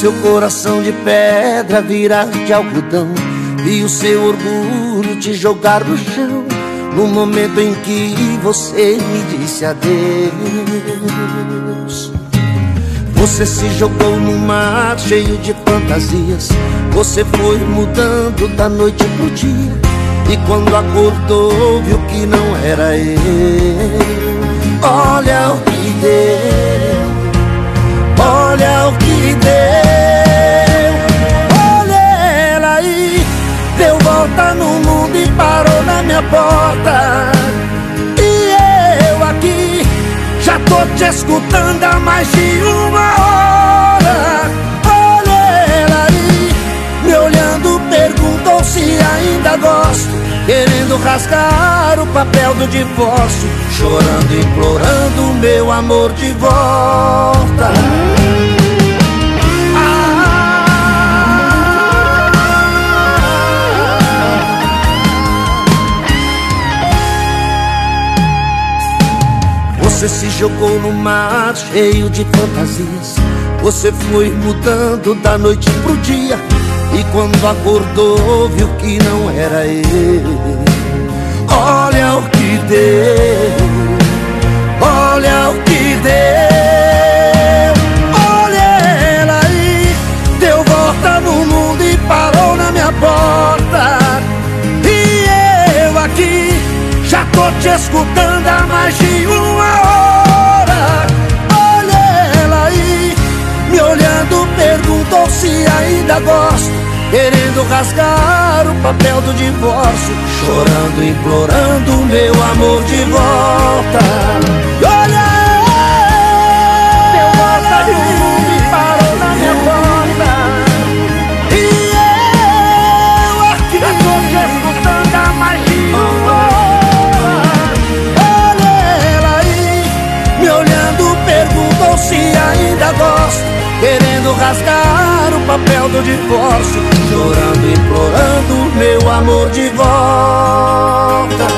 seu coração de pedra virar de algodão e o seu orgulho te jogar no chão, no momento em que você me disse adeus. Você se jogou no mar cheio de fantasias, você foi mudando da noite pro dia, e quando acordou viu que não era eu. Olha o que deu, olha o que deu. Olha ela aí, deu volta no mundo e parou na minha porta. E eu aqui já tô te escutando há mais de uma hora. Olha ela aí, me olhando, perguntou se ainda gosto, querendo rasgar o papel do divórcio, chorando, implorando meu amor de volta. Você se jogou no mar cheio de fantasias, você foi mudando da noite pro dia, e quando acordou viu que não era eu. Olha o que deu, olha o que deu. Olha ela aí, deu volta no mundo e parou na minha porta. E eu aqui já tô te escutando há mais de uma hora. Olha ela aí, me olhando, perguntou se ainda gosto, querendo rasgar o papel do divórcio, chorando, implorando meu amor de volta. E olha, deu volta no mundo e parou na minha porta. E eu aqui já tô te escutando há mais de uma hora. Olha ela aí, me olhando, perguntou se ainda gosto, querendo rasgar o papel do divórcio, chorando, implorando meu amor de volta.